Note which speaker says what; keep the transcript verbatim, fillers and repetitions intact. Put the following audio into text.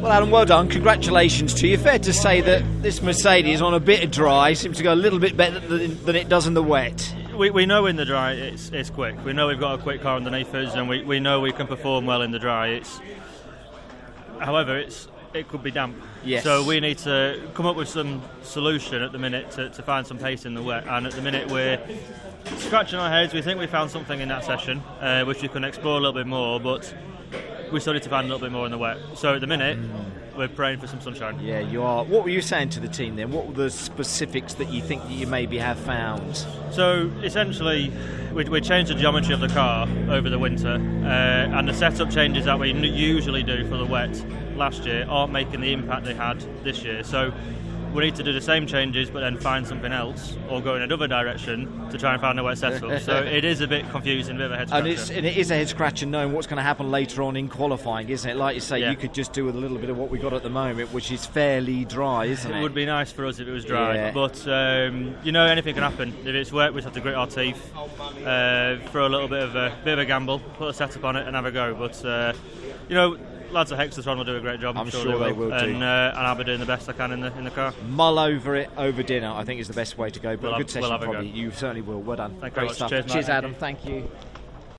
Speaker 1: Well, Adam, well done. Congratulations to you. Fair to say that this Mercedes on a bit of dry seems to go a little bit better than, than it does in the wet.
Speaker 2: We, we know in the dry it's it's quick. We know we've got a quick car underneath us, and we, we know we can perform well in the dry. It's, however, it's it could be damp.
Speaker 1: Yes.
Speaker 2: So we need to come up with some solution at the minute to, to find some pace in the wet. And at the minute we're scratching our heads. We think we found something in that session, uh, which we can explore a little bit more, but we still need to find a little bit more in the wet. So at the minute, mm. we're praying for some sunshine.
Speaker 1: Yeah, you are. What were you saying to the team then? What were the specifics that you think that you maybe have found?
Speaker 2: So essentially, we, we changed the geometry of the car over the winter, uh, and the setup changes that we n- usually do for the wet last year aren't making the impact they had this year. So we need to do the same changes but then find something else or go in another direction to try and find a wet setup. So it is a bit confusing, a bit of a head scratcher.
Speaker 1: And, it's, and it is a head scratcher knowing what's going to happen later on in qualifying, isn't it? Like you say,
Speaker 2: yeah.
Speaker 1: you could just do with a little bit of what we got at the moment, which is fairly dry, isn't it?
Speaker 2: It would be nice for us if it was dry,
Speaker 1: yeah.
Speaker 2: but um, you know, anything can happen. If it's wet, we just have to grit our teeth, uh, throw a little bit of a bit of a gamble, put a setup on it and have a go. But uh, you know, lads at Hexatron will do a great job. I'm,
Speaker 1: I'm
Speaker 2: sure,
Speaker 1: sure
Speaker 2: they
Speaker 1: they
Speaker 2: will,
Speaker 1: will
Speaker 2: and,
Speaker 1: do.
Speaker 2: Uh, and I'll be doing the best I can in the in the car.
Speaker 1: Mull over it over dinner, I think, is the best way to go. But
Speaker 2: we'll
Speaker 1: a good
Speaker 2: have,
Speaker 1: session,
Speaker 2: we'll
Speaker 1: probably.
Speaker 2: Go.
Speaker 1: You certainly will. Well done.
Speaker 2: Thank
Speaker 1: Great
Speaker 2: you
Speaker 1: stuff.
Speaker 2: Cheers,
Speaker 1: Cheers,
Speaker 2: Matt.
Speaker 1: Adam. Thank you.